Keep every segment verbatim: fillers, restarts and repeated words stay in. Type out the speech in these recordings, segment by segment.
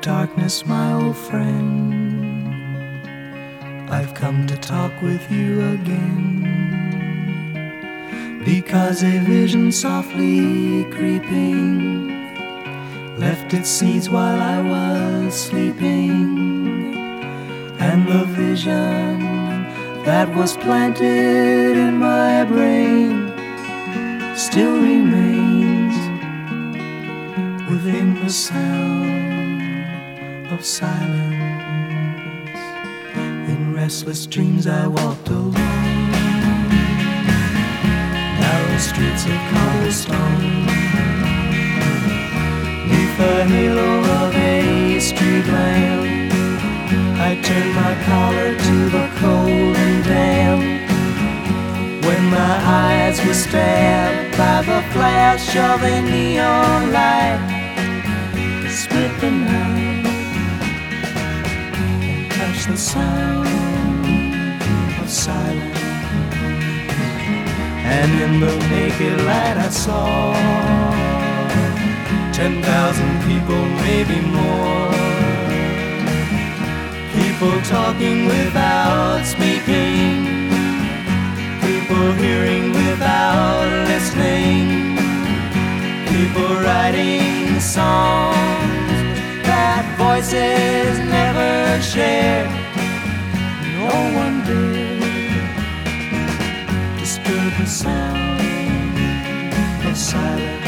darkness, my old friend, I've come to talk with you again, because a vision softly creeping left its seeds while I was sleeping, and the vision that was planted in my brain still remains within the sound of silence. In restless dreams I walked alone, narrow streets of cobblestone, neath the halo of a street lamp. I turned my collar to the cold and damp, when my eyes were stabbed by the flash of a neon light. Split the night and touch the sound of silence, and in the naked light I saw ten thousand people, maybe more, people talking without speaking, people hearing without listening, people writing songs that voices never shared. No one did disturb the sound of silence.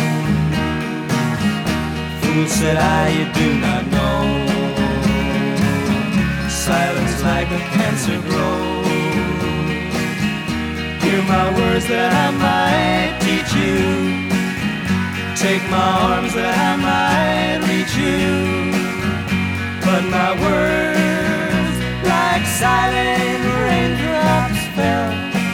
Fool, said I, you do not know, silence like a cancer grows. Hear my words that I might teach you, take my arms that I might reach you, but my words like silent raindrops fell,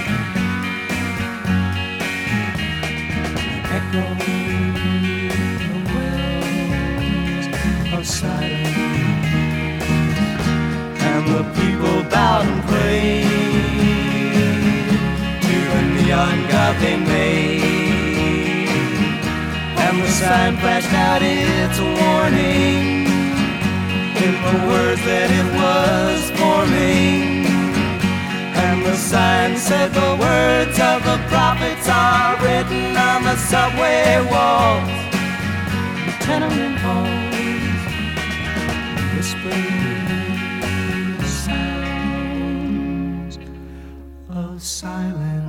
echoing the wells of silence. And the people bowed and prayed to the neon god they made, and the sign flashed out its warning in the words that it was forming. And the sign said the words of the prophets are written on the subway walls, the tenement halls, whispering of silence.